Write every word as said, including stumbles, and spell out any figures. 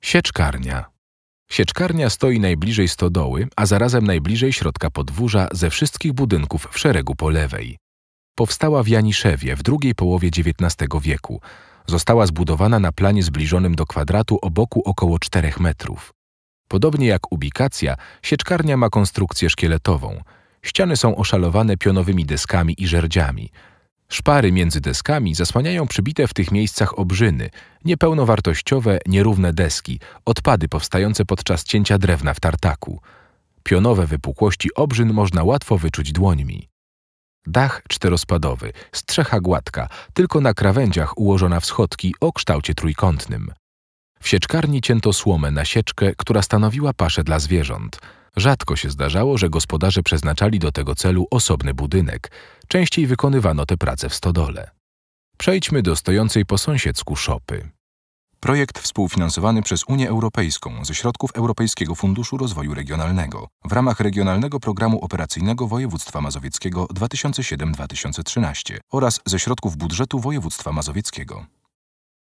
Sieczkarnia. Sieczkarnia stoi najbliżej stodoły, a zarazem najbliżej środka podwórza ze wszystkich budynków w szeregu po lewej. Powstała w Janiszewie w drugiej połowie dziewiętnastego wieku. Została zbudowana na planie zbliżonym do kwadratu o boku około czterech metrów. Podobnie jak ubikacja, sieczkarnia ma konstrukcję szkieletową. Ściany są oszalowane pionowymi deskami i żerdziami. Szpary między deskami zasłaniają przybite w tych miejscach obrzyny, niepełnowartościowe, nierówne deski, odpady powstające podczas cięcia drewna w tartaku. Pionowe wypukłości obrzyn można łatwo wyczuć dłońmi. Dach czterospadowy, strzecha gładka, tylko na krawędziach ułożona w schodki o kształcie trójkątnym. W sieczkarni cięto słomę na sieczkę, która stanowiła paszę dla zwierząt. Rzadko się zdarzało, że gospodarze przeznaczali do tego celu osobny budynek. Częściej wykonywano te prace w stodole. Przejdźmy do stojącej po sąsiedzku szopy. Projekt współfinansowany przez Unię Europejską ze środków Europejskiego Funduszu Rozwoju Regionalnego w ramach Regionalnego Programu Operacyjnego Województwa Mazowieckiego dwa tysiące siedem do dwa tysiące trzynaście oraz ze środków budżetu województwa mazowieckiego.